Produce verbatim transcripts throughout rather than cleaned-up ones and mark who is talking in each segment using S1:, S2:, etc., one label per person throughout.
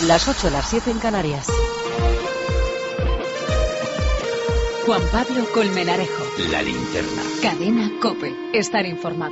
S1: Las ocho, las siete en Canarias.
S2: Juan Pablo Colmenarejo.
S3: La Linterna.
S2: Cadena COPE. Estar informado.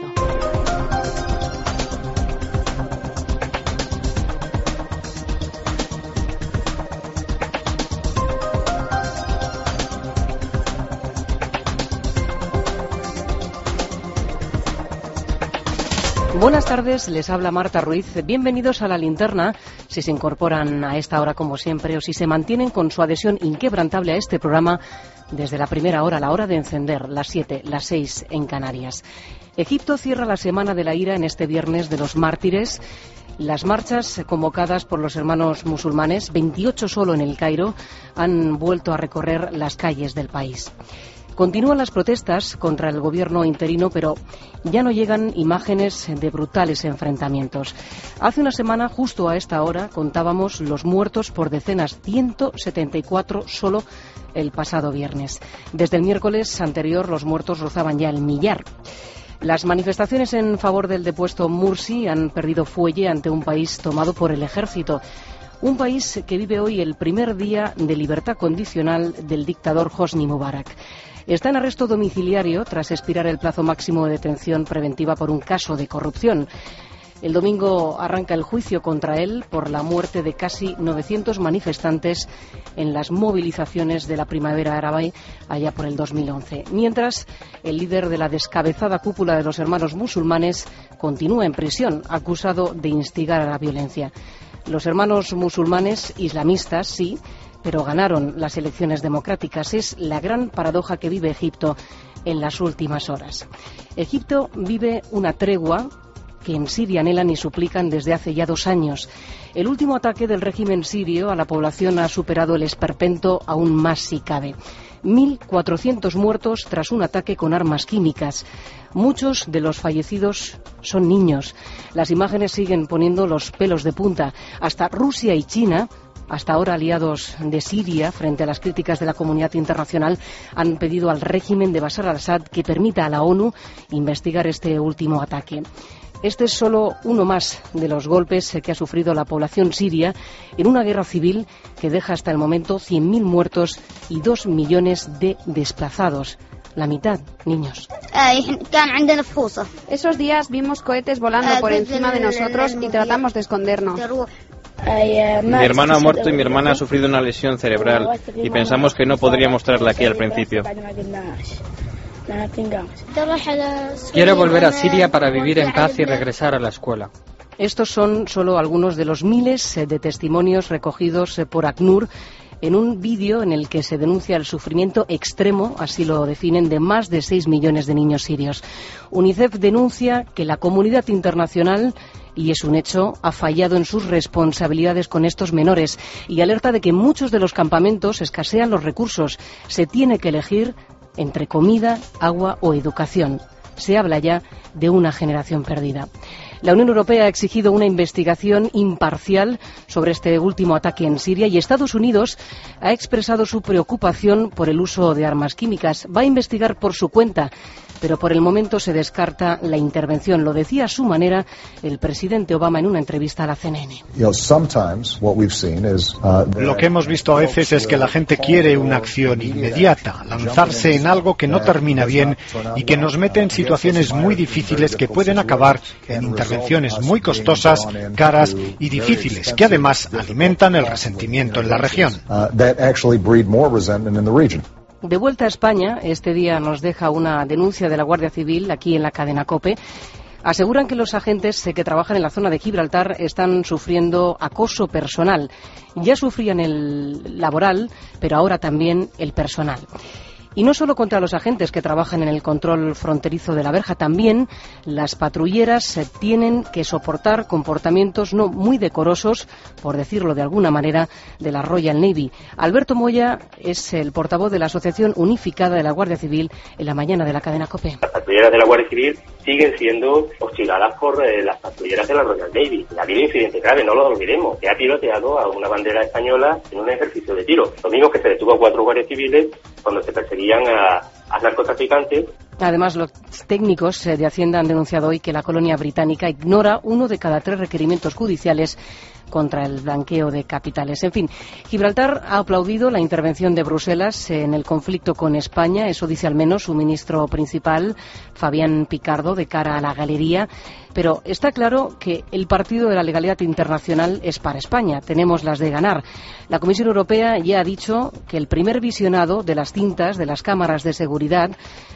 S1: Buenas tardes, les habla Marta Ruiz. Bienvenidos a La Linterna. Si se incorporan a esta hora como siempre o si se mantienen con su adhesión inquebrantable a este programa desde la primera hora, la hora de encender, las siete, las seis en Canarias. Egipto cierra la Semana de la Ira en este viernes de los mártires. Las marchas convocadas por los hermanos musulmanes, veintiocho solo en el Cairo, han vuelto a recorrer las calles del país. Continúan las protestas contra el gobierno interino, pero ya no llegan imágenes de brutales enfrentamientos. Hace una semana, justo a esta hora, contábamos los muertos por decenas, ciento setenta y cuatro solo el pasado viernes. Desde el miércoles anterior, los muertos rozaban ya el millar. Las manifestaciones en favor del depuesto Mursi han perdido fuelle ante un país tomado por el ejército. Un país que vive hoy el primer día de libertad condicional del dictador Hosni Mubarak. Está en arresto domiciliario tras expirar el plazo máximo de detención preventiva por un caso de corrupción. El domingo arranca el juicio contra él por la muerte de casi novecientos manifestantes en las movilizaciones de la primavera árabe allá por el dos mil once. Mientras, el líder de la descabezada cúpula de los hermanos musulmanes continúa en prisión, acusado de instigar a la violencia. Los hermanos musulmanes, islamistas, sí, pero ganaron las elecciones democráticas. Es la gran paradoja que vive Egipto en las últimas horas. Egipto vive una tregua que en Siria anhelan y suplican desde hace ya dos años. El último ataque del régimen sirio a la población ha superado el esperpento aún más si cabe. mil cuatrocientos muertos tras un ataque con armas químicas. Muchos de los fallecidos son niños. Las imágenes siguen poniendo los pelos de punta. Hasta Rusia y China, hasta ahora aliados de Siria frente a las críticas de la comunidad internacional, han pedido al régimen de Bashar al-Assad que permita a la ONU investigar este último ataque. Este es solo uno más de los golpes que ha sufrido la población siria en una guerra civil que deja hasta el momento cien mil muertos y dos millones de desplazados. La mitad, niños.
S4: Esos días vimos cohetes volando por encima de nosotros y tratamos de escondernos.
S5: Mi hermano ha muerto y mi hermana ha sufrido una lesión cerebral y pensamos que no podríamos traerla aquí al principio.
S6: Quiero volver a Siria para vivir en paz y regresar a la escuela.
S1: Estos son solo algunos de los miles de testimonios recogidos por ACNUR en un vídeo en el que se denuncia el sufrimiento extremo, así lo definen, de más de seis millones de niños sirios. UNICEF denuncia que la comunidad internacional, y es un hecho, ha fallado en sus responsabilidades con estos menores y alerta de que en muchos de los campamentos escasean los recursos. Se tiene que elegir entre comida, agua o educación. Se habla ya de una generación perdida. La Unión Europea ha exigido una investigación imparcial sobre este último ataque en Siria y Estados Unidos ha expresado su preocupación por el uso de armas químicas. Va a investigar por su cuenta, pero por el momento se descarta la intervención. Lo decía a su manera el presidente Obama en una entrevista a la C N N.
S7: Lo que hemos visto a veces es que la gente quiere una acción inmediata, lanzarse en algo que no termina bien y que nos mete en situaciones muy difíciles que pueden acabar en intervenciones muy costosas, caras y difíciles, que además alimentan el resentimiento en la región.
S1: De vuelta a España, este día nos deja una denuncia de la Guardia Civil aquí en la cadena COPE. Aseguran que los agentes que trabajan en la zona de Gibraltar están sufriendo acoso personal. Ya sufrían el laboral, pero ahora también el personal. Y no solo contra los agentes que trabajan en el control fronterizo de la verja, también las patrulleras tienen que soportar comportamientos no muy decorosos, por decirlo de alguna manera, de la Royal Navy. Alberto Moya es el portavoz de la Asociación Unificada de la Guardia Civil en la mañana de la cadena COPE.
S8: Las patrulleras de la Guardia Civil siguen siendo hostigadas por eh, las patrulleras de la Royal Navy. Ha habido incidentes graves, no lo olvidemos. Se ha tiroteado a una bandera española en un ejercicio de tiro. Lo mismo que se detuvo a cuatro guardias civiles cuando se perseguían a, a narcotraficantes.
S1: Además, los técnicos de Hacienda han denunciado hoy que la colonia británica ignora uno de cada tres requerimientos judiciales contra el blanqueo de capitales. En fin, Gibraltar ha aplaudido la intervención de Bruselas en el conflicto con España, eso dice al menos su ministro principal, Fabián Picardo, de cara a la galería, pero está claro que el partido de la legalidad internacional es para España, tenemos las de ganar. La Comisión Europea ya ha dicho que el primer visionado de las cintas de las cámaras de seguridad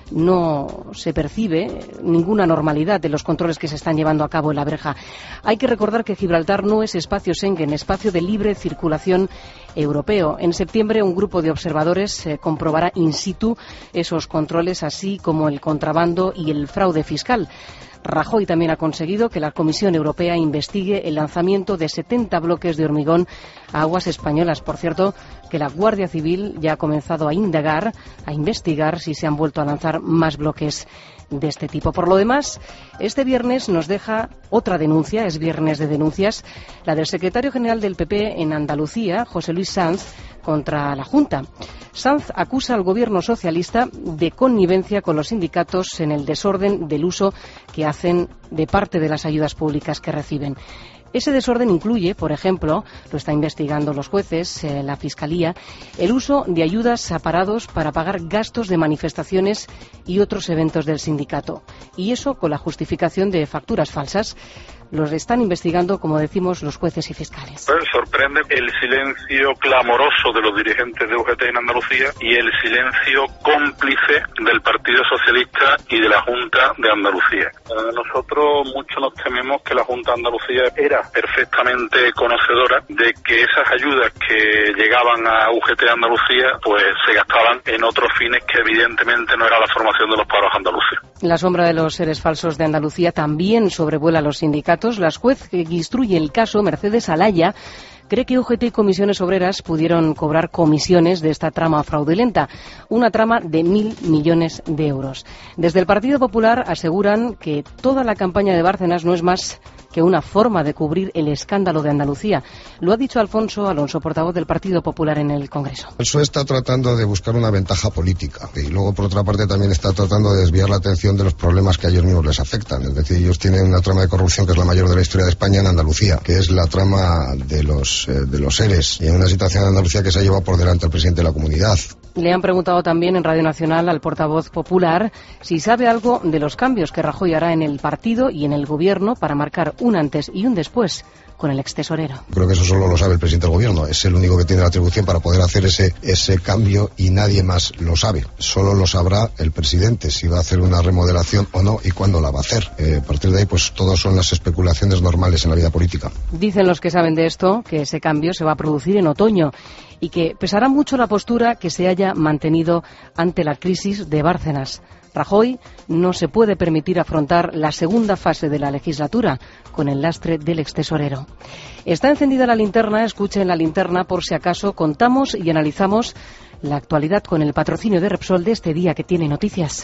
S1: no se percibe ninguna normalidad de los controles que se están llevando a cabo en la verja. Hay que recordar que Gibraltar no es espacio Schengen, espacio de libre circulación europeo. En septiembre un grupo de observadores eh, comprobará in situ esos controles, así como el contrabando y el fraude fiscal. Rajoy también ha conseguido que la Comisión Europea investigue el lanzamiento de setenta bloques de hormigón a aguas españolas. Por cierto, que la Guardia Civil ya ha comenzado a indagar, a investigar si se han vuelto a lanzar más bloques de este tipo. Por lo demás, este viernes nos deja otra denuncia, es viernes de denuncias, la del secretario general del P P en Andalucía, José Luis Sanz, contra la Junta. Sanz acusa al gobierno socialista de connivencia con los sindicatos en el desorden del uso que hacen de parte de las ayudas públicas que reciben. Ese desorden incluye, por ejemplo, lo están investigando los jueces, eh, la Fiscalía, el uso de ayudas a parados para pagar gastos de manifestaciones y otros eventos del sindicato. Y eso con la justificación de facturas falsas. Los están investigando, como decimos, los jueces y fiscales.
S3: Pues sorprende el silencio clamoroso de los dirigentes de U G T en Andalucía y el silencio cómplice del Partido Socialista y de la Junta de Andalucía. Eh, nosotros mucho nos tememos que la Junta de Andalucía era perfectamente conocedora de que esas ayudas que llegaban a U G T Andalucía pues se gastaban en otros fines que evidentemente no era la formación de los parados andaluces.
S1: La sombra de los seres falsos de Andalucía también sobrevuela a los sindicatos. La juez que instruye el caso, Mercedes Alaya, cree que U G T y comisiones obreras pudieron cobrar comisiones de esta trama fraudulenta, una trama de mil millones de euros. Desde el Partido Popular aseguran que toda la campaña de Bárcenas no es más que una forma de cubrir el escándalo de Andalucía. Lo ha dicho Alfonso Alonso, portavoz del Partido Popular en el Congreso.
S9: El P S O E está tratando de buscar una ventaja política y luego, por otra parte, también está tratando de desviar la atención de los problemas que a ellos mismos les afectan. Es decir, ellos tienen una trama de corrupción que es la mayor de la historia de España en Andalucía, que es la trama de los, eh, de los seres, y en una situación en Andalucía que se ha llevado por delante al presidente de la comunidad.
S1: Le han preguntado también en Radio Nacional al portavoz popular si sabe algo de los cambios que Rajoy hará en el partido y en el gobierno para marcar un antes y un después con el extesorero.
S9: Creo que eso solo lo sabe el presidente del gobierno. Es el único que tiene la atribución para poder hacer ese, ese cambio y nadie más lo sabe. Solo lo sabrá el presidente si va a hacer una remodelación o no y cuándo la va a hacer. Eh, a partir de ahí, pues todas son las especulaciones normales en la vida política.
S1: Dicen los que saben de esto que ese cambio se va a producir en otoño y que pesará mucho la postura que se haya mantenido ante la crisis de Bárcenas. Rajoy no se puede permitir afrontar la segunda fase de la legislatura con el lastre del extesorero. Está encendida la linterna, escuchen la linterna por si acaso contamos y analizamos la actualidad con el patrocinio de Repsol de este día que tiene noticias.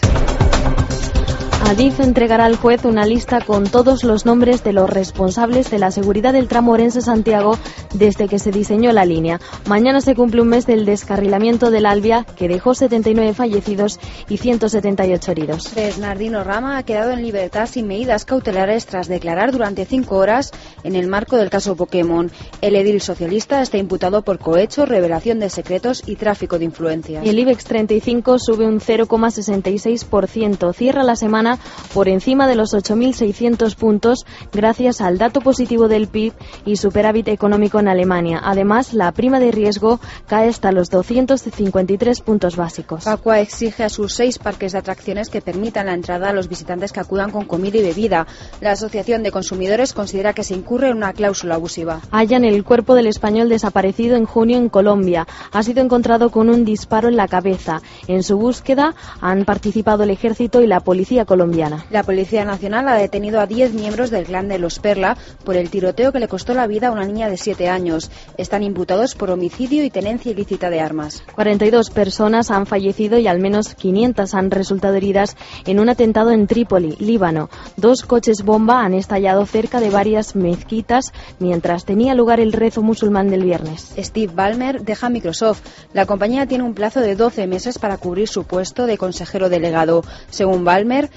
S10: Adif entregará al juez una lista con todos los nombres de los responsables de la seguridad del tramo Orense-Santiago desde que se diseñó la línea. Mañana se cumple un mes del descarrilamiento del Albia, que dejó setenta y nueve fallecidos y ciento setenta y ocho heridos.
S4: Bernardino Rama ha quedado en libertad sin medidas cautelares tras declarar durante cinco horas en el marco del caso Pokémon. El edil socialista está imputado por cohecho, revelación de secretos y tráfico de influencias.
S10: El IBEX treinta y cinco sube un cero coma sesenta y seis por ciento. Cierra la semana por encima de los ocho mil seiscientos puntos gracias al dato positivo del P I B y superávit económico en Alemania. Además, la prima de riesgo cae hasta los doscientos cincuenta y tres puntos básicos.
S4: Facua exige a sus seis parques de atracciones que permitan la entrada a los visitantes que acudan con comida y bebida. La Asociación de Consumidores considera que se incurre en una cláusula abusiva.
S10: Hallan el cuerpo del español desaparecido en junio en Colombia. Ha sido encontrado con un disparo en la cabeza. En su búsqueda han participado el ejército y la policía colombiana.
S4: La Policía Nacional ha detenido a diez miembros del clan de los Perla por el tiroteo que le costó la vida a una niña de siete años. Están imputados por homicidio y tenencia ilícita de armas.
S10: cuarenta y dos personas han fallecido y al menos quinientas han resultado heridas en un atentado en Trípoli, Líbano. Dos coches bomba han estallado cerca de varias mezquitas mientras tenía lugar el rezo musulmán del viernes.
S4: Steve Ballmer deja Microsoft. La compañía tiene un plazo de doce meses para cubrir su puesto de consejero delegado. Según Ballmer,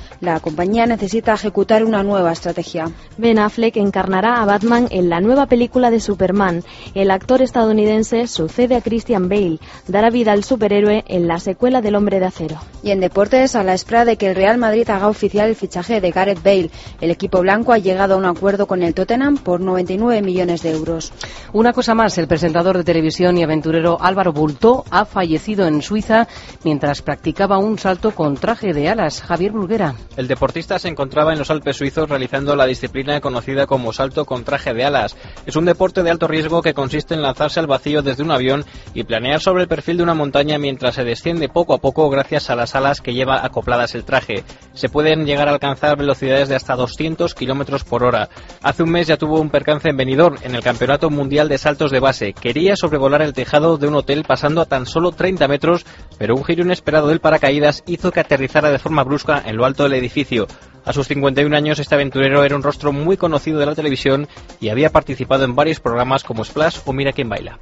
S4: La compañía necesita ejecutar una nueva estrategia.
S10: Ben Affleck encarnará a Batman en la nueva película de Superman. El actor estadounidense sucede a Christian Bale, dará vida al superhéroe en la secuela del Hombre de Acero.
S4: Y en deportes, a la espera de que el Real Madrid haga oficial el fichaje de Gareth Bale, el equipo blanco ha llegado a un acuerdo con el Tottenham por noventa y nueve millones de euros.
S1: Una cosa más, el presentador de televisión y aventurero Álvaro Bultó ha fallecido en Suiza mientras practicaba un salto con traje de alas. Javier Bulguera.
S5: El deportista se encontraba en los Alpes suizos realizando la disciplina conocida como salto con traje de alas. Es un deporte de alto riesgo que consiste en lanzarse al vacío desde un avión y planear sobre el perfil de una montaña mientras se desciende poco a poco gracias a las alas que lleva acopladas el traje. Se pueden llegar a alcanzar velocidades de hasta doscientos kilómetros por hora. Hace un mes ya tuvo un percance en Benidorm, en el Campeonato Mundial de Saltos de Base. Quería sobrevolar el tejado de un hotel pasando a tan solo treinta metros, pero un giro inesperado del paracaídas hizo que aterrizara de forma brusca en lo alto del edificio. A sus cincuenta y un años, este aventurero era un rostro muy conocido de la televisión y había participado en varios programas como Splash o Mira quién baila.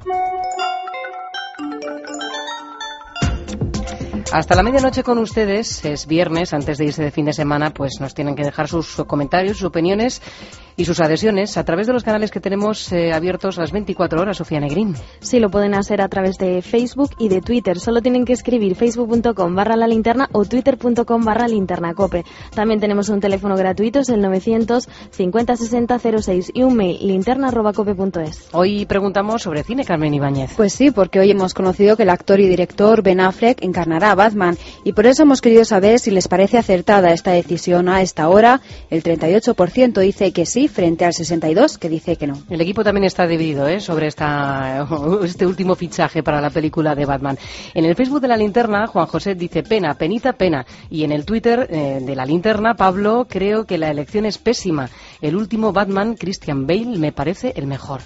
S1: Hasta la medianoche con ustedes, es viernes, antes de irse de fin de semana, pues nos tienen que dejar sus comentarios, sus opiniones y sus adhesiones a través de los canales que tenemos eh, abiertos las veinticuatro horas, Sofía Negrín.
S10: Sí, lo pueden hacer a través de Facebook y de Twitter. Solo tienen que escribir facebook.com barra la linterna o twitter.com barra linternacope. También tenemos un teléfono gratuito, es el novecientos cincuenta sesenta cero seis y un mail linterna arroba cope punto es.
S1: Hoy preguntamos sobre cine, Carmen Ibáñez.
S4: Pues sí, porque hoy hemos conocido que el actor y director Ben Affleck encarnará a Batman y por eso hemos querido saber si les parece acertada esta decisión a esta hora. El treinta y ocho por ciento dice que sí, frente al sesenta y dos por ciento que dice que no.
S1: El equipo también está dividido ¿eh? sobre esta, este último fichaje para la película de Batman. En el Facebook de La Linterna, Juan José dice pena, penita, pena. Y en el Twitter eh, de La Linterna, Pablo, creo que la elección es pésima. El último Batman, Christian Bale, me parece el mejor.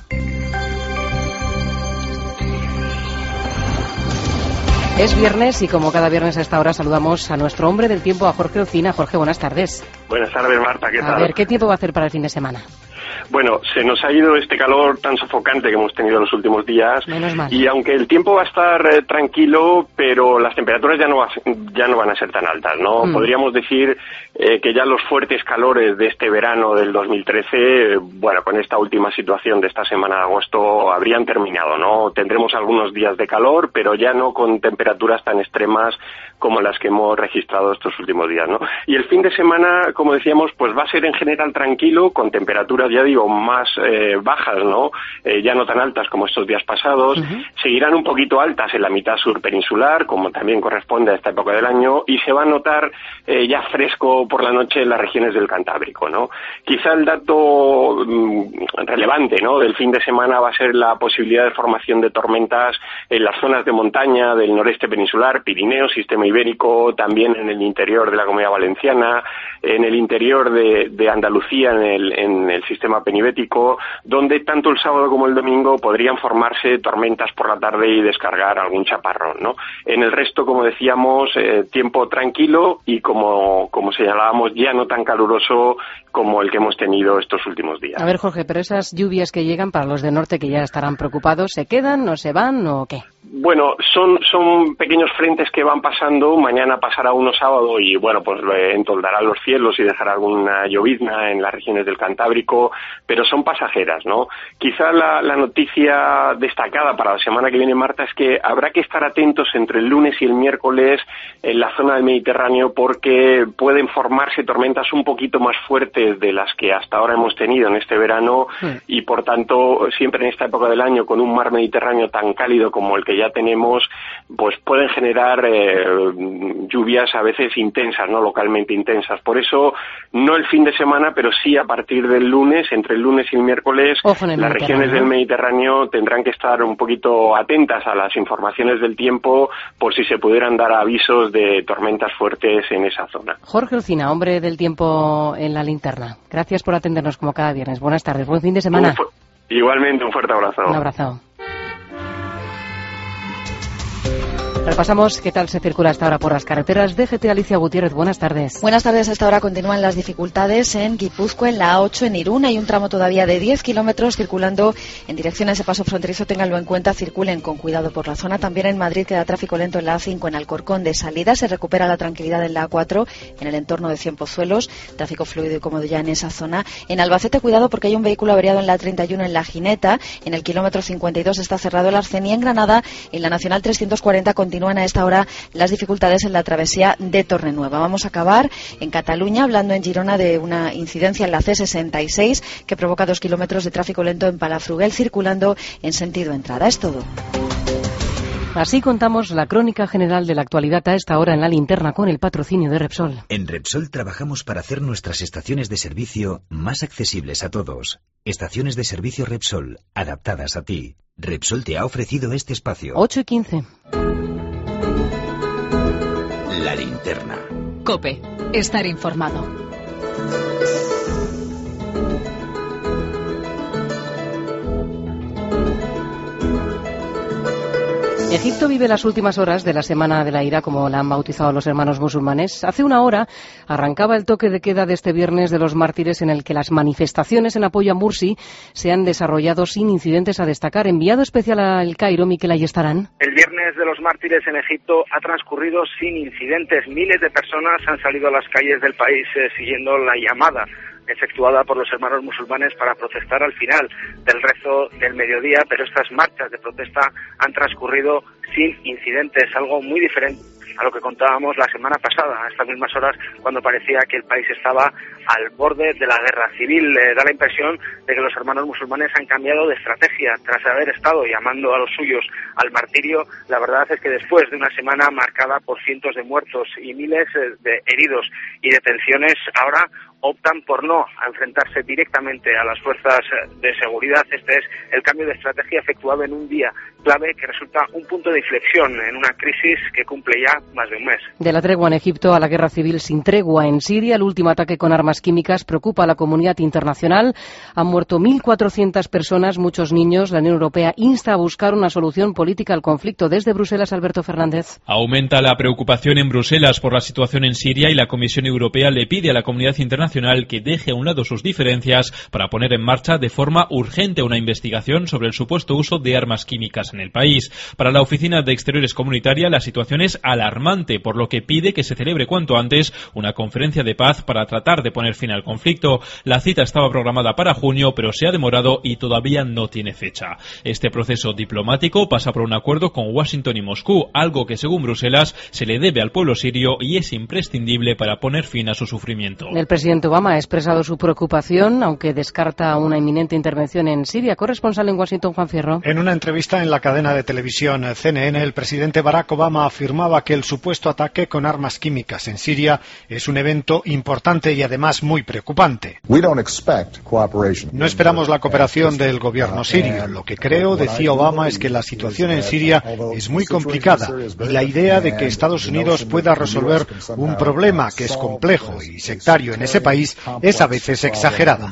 S1: Es viernes y como cada viernes a esta hora saludamos a nuestro hombre del tiempo, a Jorge Ocina. Jorge, buenas tardes.
S8: Buenas tardes, Marta, ¿qué tal?
S1: A ver, ¿qué tiempo va a hacer para el fin de semana?
S8: Bueno, se nos ha ido este calor tan sofocante que hemos tenido en los últimos días.
S1: Menos mal.
S8: Y aunque el tiempo va a estar eh, tranquilo, pero las temperaturas ya no, va, ya no van a ser tan altas, ¿no? Mm. Podríamos decir eh, que ya los fuertes calores de este verano del dos mil trece, eh, bueno, con esta última situación de esta semana de agosto, habrían terminado, ¿no? Tendremos algunos días de calor, pero ya no con temperaturas tan extremas como las que hemos registrado estos últimos días, ¿no? Y el fin de semana, como decíamos, pues va a ser en general tranquilo, con temperaturas, ya digo, más eh, bajas, ¿no? Eh, ya no tan altas como estos días pasados. Uh-huh. Seguirán un poquito altas en la mitad sur peninsular, como también corresponde a esta época del año, y se va a notar eh, ya fresco por la noche en las regiones del Cantábrico, ¿no? Quizá el dato mmm, relevante, ¿no?, del fin de semana va a ser la posibilidad de formación de tormentas en las zonas de montaña del noreste peninsular, Pirineos, Sistema Ibérico, también en el interior de la Comunidad Valenciana, en el interior de, de Andalucía, en el, en el sistema penibético, donde tanto el sábado como el domingo podrían formarse tormentas por la tarde y descargar algún chaparrón, ¿no? En el resto, como decíamos, eh, tiempo tranquilo y como, como señalábamos, ya no tan caluroso como el que hemos tenido estos últimos días.
S1: A ver, Jorge, pero esas lluvias que llegan para los del norte que ya estarán preocupados, ¿se quedan, no se van o qué?
S8: Bueno, son son pequeños frentes que van pasando. Mañana pasará uno sábado y, bueno, pues entoldará los cielos y dejará alguna llovizna en las regiones del Cantábrico, pero son pasajeras, ¿no? Quizá la, la noticia destacada para la semana que viene, Marta, es que habrá que estar atentos entre el lunes y el miércoles en la zona del Mediterráneo porque pueden formarse tormentas un poquito más fuertes de las que hasta ahora hemos tenido en este verano sí. Y, por tanto, siempre en esta época del año, con un mar Mediterráneo tan cálido como el que ya tenemos, pues pueden generar eh, lluvias a veces intensas, ¿no?, localmente intensas. Por eso, no el fin de semana, pero sí a partir del lunes, entre el lunes y el miércoles, el las regiones del Mediterráneo tendrán que estar un poquito atentas a las informaciones del tiempo por si se pudieran dar avisos de tormentas fuertes en esa zona.
S1: Jorge Ocina, hombre del tiempo en La Linterna. Gracias por atendernos como cada viernes. Buenas tardes, buen fin de semana.
S8: Fu- igualmente, un fuerte abrazo.
S1: Un abrazo. Repasamos qué tal se circula hasta ahora por las carreteras. D G T Alicia Gutiérrez, buenas tardes.
S11: Buenas tardes. Hasta ahora continúan las dificultades en Guipúzcoa, en la A ocho, en Irún. Hay un tramo todavía de diez kilómetros circulando en dirección a ese paso fronterizo. Ténganlo en cuenta, circulen con cuidado por la zona. También en Madrid queda tráfico lento en la A cinco, en Alcorcón de salida. Se recupera la tranquilidad en la A cuatro, en el entorno de Cienpozuelos. Tráfico fluido y cómodo ya en esa zona. En Albacete, cuidado porque hay un vehículo averiado en la A treinta y uno en La Gineta. En el kilómetro cincuenta y dos está cerrado el arcén. Y en Granada, en la Nacional trescientos cuarenta, continúan a esta hora las dificultades en la travesía de Torrenueva. Vamos a acabar en Cataluña hablando en Girona de una incidencia en la C sesenta y seis que provoca dos kilómetros de tráfico lento en Palafrugell circulando en sentido entrada. Es todo.
S1: Así contamos la crónica general de la actualidad a esta hora en la linterna con el patrocinio de Repsol.
S12: En Repsol trabajamos para hacer nuestras estaciones de servicio más accesibles a todos. Estaciones de servicio Repsol, adaptadas a ti. Repsol te ha ofrecido este espacio.
S1: ocho y quince.
S12: La linterna.
S2: COPE. Estar informado.
S1: Egipto vive las últimas horas de la Semana de la Ira, como la han bautizado los hermanos musulmanes. Hace una hora arrancaba el toque de queda de este viernes de los mártires, en el que las manifestaciones en apoyo a Mursi se han desarrollado sin incidentes a destacar. Enviado especial al Cairo, Miquel Ayestarán.
S13: El viernes de los mártires en Egipto ha transcurrido sin incidentes. Miles de personas han salido a las calles del país eh, siguiendo la llamada efectuada por los hermanos musulmanes para protestar al final del rezo del mediodía, pero estas marchas de protesta han transcurrido sin incidentes, algo muy diferente a lo que contábamos la semana pasada, a estas mismas horas, cuando parecía que el país estaba al borde de la guerra civil. Eh, da la impresión de que los hermanos musulmanes han cambiado de estrategia tras haber estado llamando a los suyos al martirio. La verdad es que después de una semana marcada por cientos de muertos y miles de heridos y detenciones, ahora optan por no enfrentarse directamente a las fuerzas de seguridad. Este es el cambio de estrategia efectuado en un día clave que resulta un punto de inflexión en una crisis que cumple ya más de un mes.
S1: De la tregua en Egipto a la guerra civil sin tregua en Siria, el último ataque con armas químicas preocupa a la comunidad internacional. Han muerto mil cuatrocientas personas, muchos niños. La Unión Europea insta a buscar una solución política al conflicto. Desde Bruselas, Alberto Fernández.
S14: Aumenta la preocupación en Bruselas por la situación en Siria y la Comisión Europea le pide a la comunidad internacional que deje a un lado sus diferencias para poner en marcha de forma urgente una investigación sobre el supuesto uso de armas químicas en el país. Para la Oficina de Exteriores Comunitaria, la situación es alarmante, por lo que pide que se celebre cuanto antes una conferencia de paz para tratar de poner fin al conflicto. La cita estaba programada para junio, pero se ha demorado y todavía no tiene fecha. Este proceso diplomático pasa por un acuerdo con Washington y Moscú, algo que según Bruselas se le debe al pueblo sirio y es imprescindible para poner fin a su sufrimiento.
S1: El presidente Obama ha expresado su preocupación, aunque descarta una inminente intervención en Siria. Corresponsal en Washington, Juan Fierro.
S7: En una entrevista en la cadena de televisión C N N, el presidente Barack Obama afirmaba que el supuesto ataque con armas químicas en Siria es un evento importante y además muy preocupante. No esperamos la cooperación del gobierno sirio. Lo que creo, decía Obama, es que la situación en Siria es muy complicada y la idea de que Estados Unidos pueda resolver un problema que es complejo y sectario en ese país es a veces exagerada.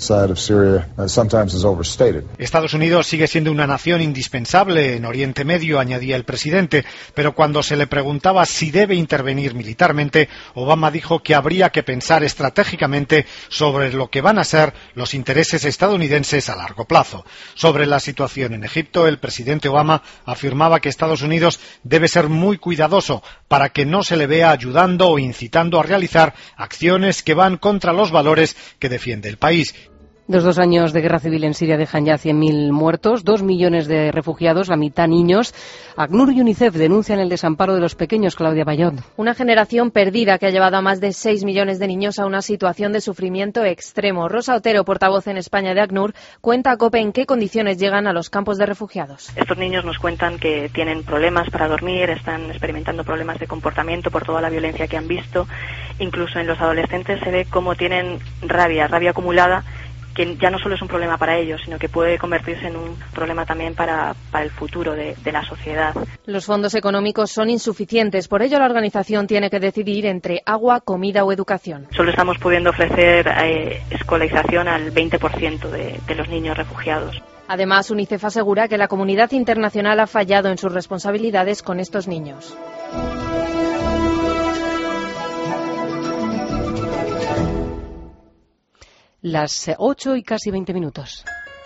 S7: Estados Unidos sigue siendo una nación indispensable en Oriente Medio, añadía el presidente, pero cuando se le preguntaba si debe intervenir militarmente, Obama dijo que habría que pensar estratégicamente sobre lo que van a ser los intereses estadounidenses a largo plazo. Sobre la situación en Egipto, el presidente Obama afirmaba que Estados Unidos debe ser muy cuidadoso para que no se le vea ayudando o incitando a realizar acciones que van contra los valores que defiende el país.
S1: Los dos años de guerra civil en Siria dejan ya cien mil muertos, dos millones de refugiados, la mitad niños. ACNUR y UNICEF denuncian el desamparo de los pequeños. Claudia Bayot.
S10: Una generación perdida que ha llevado a más de seis millones de niños a una situación de sufrimiento extremo. Rosa Otero, portavoz en España de ACNUR, cuenta a COPE en qué condiciones llegan a los campos de refugiados.
S15: Estos niños nos cuentan que tienen problemas para dormir, están experimentando problemas de comportamiento por toda la violencia que han visto. Incluso en los adolescentes se ve cómo tienen rabia, rabia acumulada, que ya no solo es un problema para ellos, sino que puede convertirse en un problema también para, para el futuro de, de la sociedad.
S10: Los fondos económicos son insuficientes, por ello la organización tiene que decidir entre agua, comida o educación.
S15: Solo estamos pudiendo ofrecer eh, escolarización al veinte por ciento de, de los niños refugiados.
S10: Además, UNICEF asegura que la comunidad internacional ha fallado en sus responsabilidades con estos niños.
S1: Las ocho y casi veinte minutos.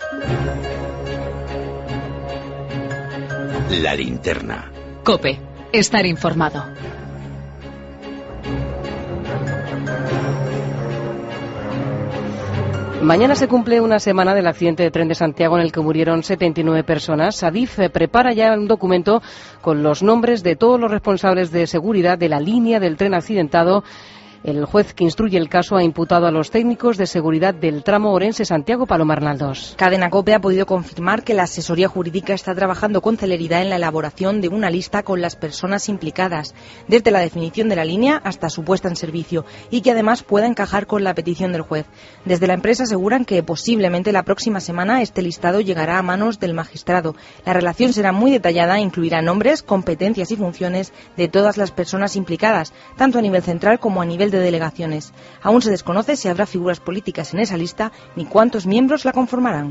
S12: La linterna.
S2: COPE. Estar informado.
S1: Mañana se cumple una semana del accidente de tren de Santiago en el que murieron setenta y nueve personas. Adif prepara ya un documento con los nombres de todos los responsables de seguridad de la línea del tren accidentado. El juez que instruye el caso ha imputado a los técnicos de seguridad del tramo Orense-Santiago Paloma Arnaldos.
S16: Cadena COPE ha podido confirmar que la asesoría jurídica está trabajando con celeridad en la elaboración de una lista con las personas implicadas, desde la definición de la línea hasta su puesta en servicio, y que además pueda encajar con la petición del juez. Desde la empresa aseguran que posiblemente la próxima semana este listado llegará a manos del magistrado. La relación será muy detallada e incluirá nombres, competencias y funciones de todas las personas implicadas, tanto a nivel central como a nivel de delegaciones. Aún se desconoce si habrá figuras políticas en esa lista ni cuántos miembros la conformarán.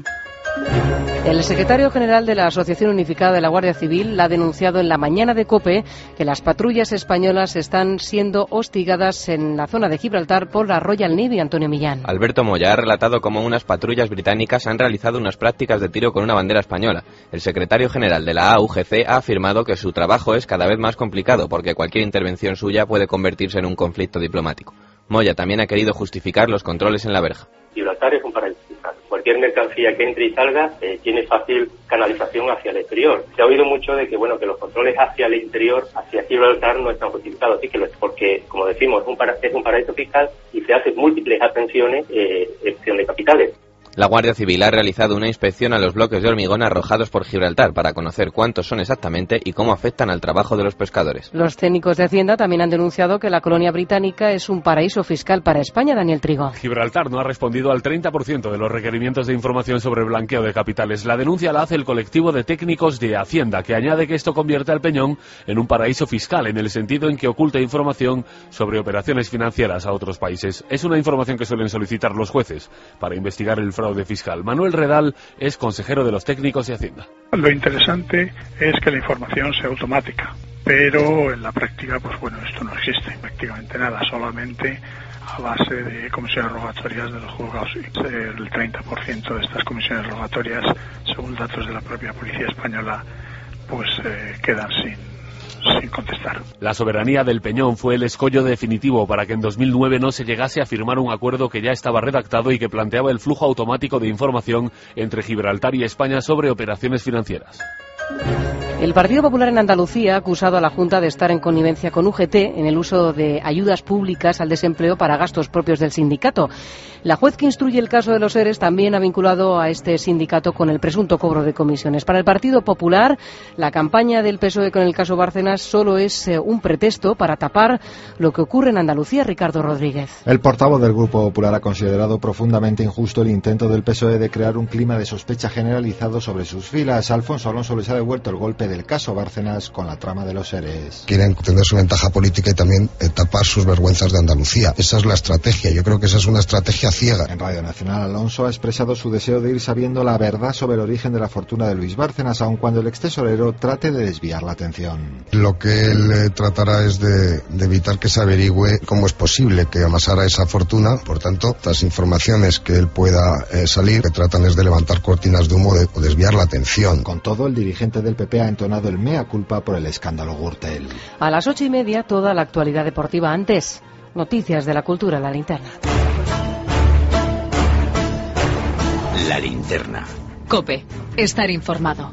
S1: El secretario general de la Asociación Unificada de la Guardia Civil ha denunciado en la mañana de COPE que las patrullas españolas están siendo hostigadas en la zona de Gibraltar por la Royal Navy. Antonio Millán.
S17: Alberto Moya ha relatado cómo unas patrullas británicas han realizado unas prácticas de tiro con una bandera española. El secretario general de la A U G C ha afirmado que su trabajo es cada vez más complicado porque cualquier intervención suya puede convertirse en un conflicto diplomático. Moya también ha querido justificar los controles en la verja.
S8: Gibraltar es un paraíso fiscal. Cualquier mercancía que entre y salga eh, tiene fácil canalización hacia el exterior. Se ha oído mucho de que bueno que los controles hacia el interior, hacia Gibraltar, no están justificados. Sí que lo es, porque, como decimos, es un, para, es un paraíso fiscal y se hacen múltiples aprehensiones, eh, excepción de capitales.
S17: La Guardia Civil ha realizado una inspección a los bloques de hormigón arrojados por Gibraltar para conocer cuántos son exactamente y cómo afectan al trabajo de los pescadores.
S1: Los técnicos de Hacienda también han denunciado que la colonia británica es un paraíso fiscal para España. Daniel Trigo.
S18: Gibraltar no ha respondido al treinta por ciento de los requerimientos de información sobre blanqueo de capitales. La denuncia la hace el colectivo de técnicos de Hacienda, que añade que esto convierte al Peñón en un paraíso fiscal, en el sentido en que oculta información sobre operaciones financieras a otros países. Es una información que suelen solicitar los jueces para investigar el fraude fiscal. Manuel Redal es consejero de los técnicos de Hacienda.
S19: Lo interesante es que la información sea automática, pero en la práctica, pues bueno, esto no existe prácticamente nada, solamente a base de comisiones rogatorias de los juzgados. El treinta por ciento de estas comisiones rogatorias, según datos de la propia Policía Española, pues eh, quedan sin sin contestar.
S18: La soberanía del Peñón fue el escollo definitivo para que en dos mil nueve no se llegase a firmar un acuerdo que ya estaba redactado y que planteaba el flujo automático de información entre Gibraltar y España sobre operaciones financieras.
S1: El Partido Popular en Andalucía ha acusado a la Junta de estar en connivencia con U G T en el uso de ayudas públicas al desempleo para gastos propios del sindicato. La juez que instruye el caso de los ERES también ha vinculado a este sindicato con el presunto cobro de comisiones. Para el Partido Popular, la campaña del P S O E con el caso Bárcenas solo es eh, un pretexto para tapar lo que ocurre en Andalucía. Ricardo Rodríguez.
S20: El portavoz del Grupo Popular ha considerado profundamente injusto el intento del P S O E de crear un clima de sospecha generalizado sobre sus filas. A Alfonso Alonso les ha devuelto el golpe del caso Bárcenas con la trama de los ERES.
S9: Quieren tener su ventaja política y también eh, tapar sus vergüenzas de Andalucía. Esa es la estrategia. Yo creo que esa es una estrategia ciega.
S20: En Radio Nacional, Alonso ha expresado su deseo de ir sabiendo la verdad sobre el origen de la fortuna de Luis Bárcenas, aun cuando el extesorero trate de desviar la atención.
S9: Lo que él eh, tratará es de, de evitar que se averigüe cómo es posible que amasara esa fortuna. Por tanto, las informaciones que él pueda eh, salir, que tratan es de levantar cortinas de humo de, o desviar la atención.
S20: Con todo, el dirigente del P P ha entonado el mea culpa por el escándalo Gürtel.
S1: A las ocho y media, toda la actualidad deportiva. Antes, noticias de la cultura, la linterna.
S12: La linterna.
S2: COPE. Estar informado.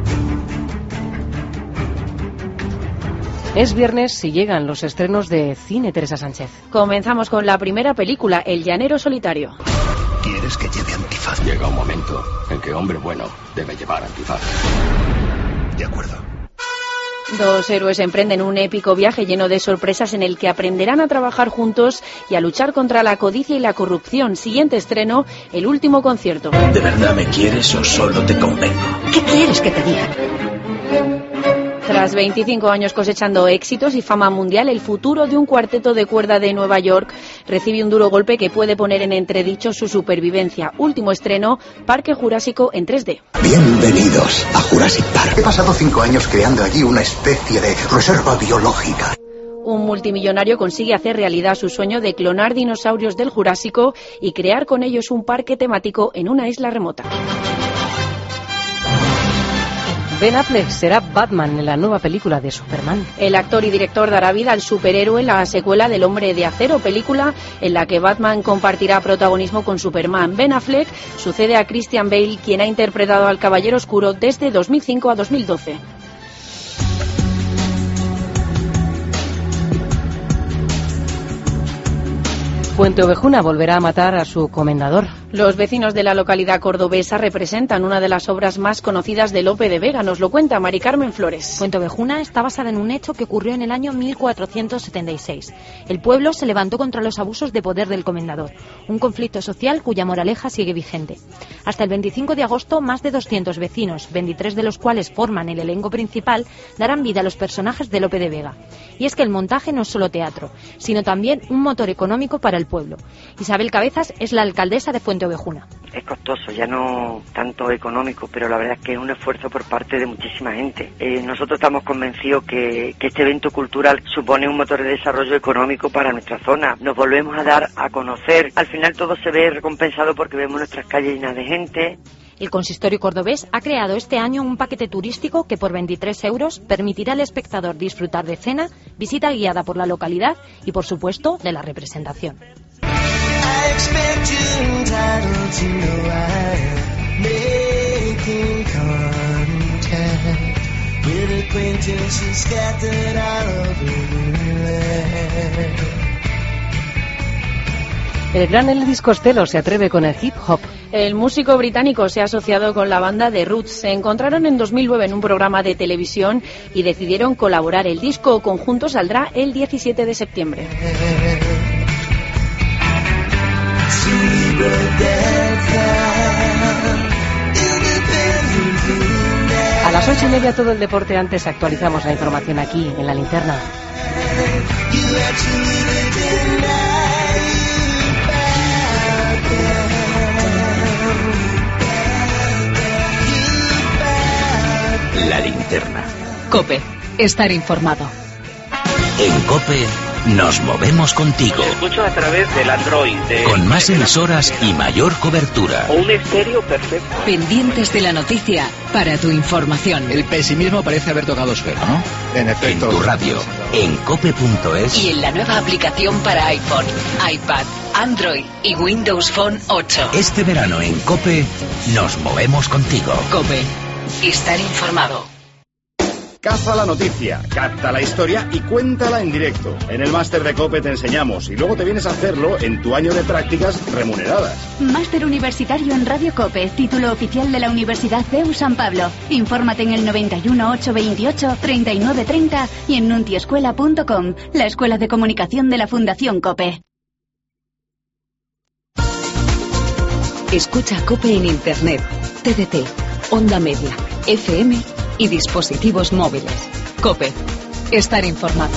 S1: Es viernes y llegan los estrenos de cine. Teresa Sánchez.
S4: Comenzamos con la primera película, El llanero solitario.
S12: ¿Quieres que lleve antifaz?
S21: Llega un momento en que hombre bueno debe llevar antifaz.
S12: De acuerdo.
S4: Dos héroes emprenden un épico viaje lleno de sorpresas en el que aprenderán a trabajar juntos y a luchar contra la codicia y la corrupción. Siguiente estreno, El último concierto.
S12: ¿De verdad me quieres o solo te convengo?
S4: ¿Qué quieres que te diga?
S6: Tras veinticinco años cosechando éxitos y fama mundial, el futuro de un cuarteto de cuerda de Nueva York recibe un duro golpe que puede poner en entredicho su supervivencia. Último estreno, Parque Jurásico en tres D.
S22: Bienvenidos a Jurassic Park. He pasado cinco años creando allí una especie de reserva biológica.
S6: Un multimillonario consigue hacer realidad su sueño de clonar dinosaurios del Jurásico y crear con ellos un parque temático en una isla remota.
S1: Ben Affleck será Batman en la nueva película de Superman.
S6: El actor y director dará vida al superhéroe en la secuela del Hombre de Acero, película en la que Batman compartirá protagonismo con Superman. Ben Affleck sucede a Christian Bale, quien ha interpretado al Caballero Oscuro desde dos mil cinco a dos mil doce.
S1: Fuenteovejuna volverá a matar a su comendador.
S6: Los vecinos de la localidad cordobesa representan una de las obras más conocidas de Lope de Vega. Nos lo cuenta Mari Carmen Flores.
S23: Fuenteovejuna está basada en un hecho que ocurrió en el año mil cuatrocientos setenta y seis. El pueblo se levantó contra los abusos de poder del comendador, un conflicto social cuya moraleja sigue vigente. Hasta el veinticinco de agosto, más de doscientos vecinos, veintitrés de los cuales forman el elenco principal, darán vida a los personajes de Lope de Vega. Y es que el montaje no es solo teatro, sino también un motor económico para el pueblo. Isabel Cabezas es la alcaldesa de Fuenteovejuna.
S24: Es costoso, ya no tanto económico, pero la verdad es que es un esfuerzo por parte de muchísima gente. Eh, nosotros estamos convencidos que, que este evento cultural supone un motor de desarrollo económico para nuestra zona. Nos volvemos a dar a conocer. Al final todo se ve recompensado porque vemos nuestras calles llenas de gente.
S23: El consistorio cordobés ha creado este año un paquete turístico que por veintitrés euros permitirá al espectador disfrutar de cena, visita guiada por la localidad y, por supuesto, de la representación.
S1: El gran Elvis Costello se atreve con el hip hop.
S6: El músico británico se ha asociado con la banda The Roots. Se encontraron en dos mil nueve en un programa de televisión y decidieron colaborar. El disco conjunto saldrá el diecisiete de septiembre.
S1: A las ocho y media todo el deporte. Antes actualizamos la información aquí en la linterna.
S12: La linterna.
S2: COPE. Estar informado.
S12: En COPE nos movemos contigo.
S8: Escucho a través del Android. De...
S12: Con más emisoras y mayor cobertura.
S8: O un estéreo perfecto.
S2: Pendientes de la noticia para tu información.
S25: El pesimismo parece haber tocado suelo, ¿no?
S12: En efecto. En tu radio, en cope punto es.
S2: Y en la nueva aplicación para iPhone, iPad, Android y Windows Phone ocho.
S12: Este verano en COPE nos movemos contigo.
S2: COPE. Estar informado.
S26: Caza la noticia, capta la historia y cuéntala en directo. En el máster de COPE te enseñamos y luego te vienes a hacerlo en tu año de prácticas remuneradas.
S27: Máster universitario en Radio COPE, título oficial de la Universidad C E U San Pablo. Infórmate en el noventa y uno, ochocientos veintiocho, treinta y nueve treinta y en nuntiescuela punto com, la escuela de comunicación de la Fundación COPE.
S2: Escucha COPE en Internet, T D T, Onda Media, F M y dispositivos móviles. COPE. Estar informado.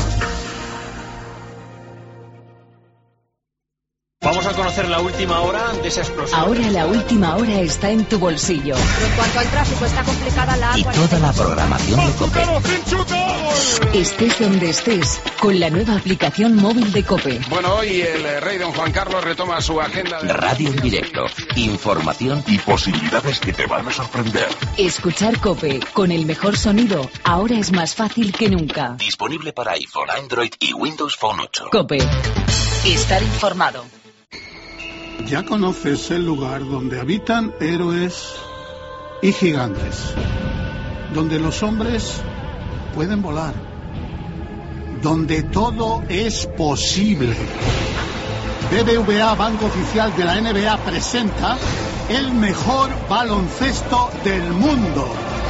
S5: Vamos a conocer la última hora de esa explosión.
S2: Ahora la última hora está en tu bolsillo.
S28: Pero en cuanto al tráfico, está complicada la...
S12: Y toda la programación de COPE.
S2: Estés donde estés, con la nueva aplicación móvil de COPE.
S29: Bueno, hoy el rey don Juan Carlos retoma su agenda de...
S12: Radio en directo, información
S21: y posibilidades que te van a sorprender.
S2: Escuchar COPE con el mejor sonido ahora es más fácil que nunca.
S12: Disponible para iPhone, Android y Windows Phone ocho.
S2: COPE. Estar informado.
S30: Ya conoces el lugar donde habitan héroes y gigantes, donde los hombres pueden volar, donde todo es posible. B B V A, Banco Oficial de la N B A, presenta el mejor baloncesto del mundo.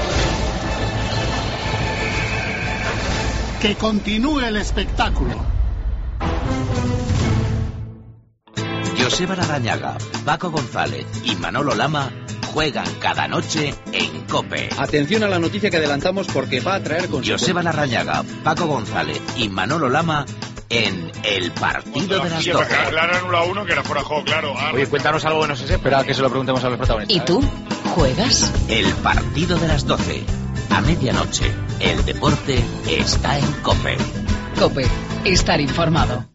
S30: Que continúe el espectáculo.
S12: Joseba Larrañaga, Paco González y Manolo Lama juegan cada noche en
S3: COPE.
S7: Atención a la noticia que adelantamos porque va a traer consecuencias.
S3: Joseba Larrañaga, Paco González y Manolo Lama en El Partido de las doce.
S10: Aclaran uno a uno que era fuera de juego, claro.
S5: Oye, cuéntanos algo que no se sepa. Espera que se lo preguntemos a los protagonistas.
S23: ¿Y tú? ¿Juegas?
S3: El Partido de las doce. A medianoche, el deporte está en COPE.
S23: COPE. Estar informado.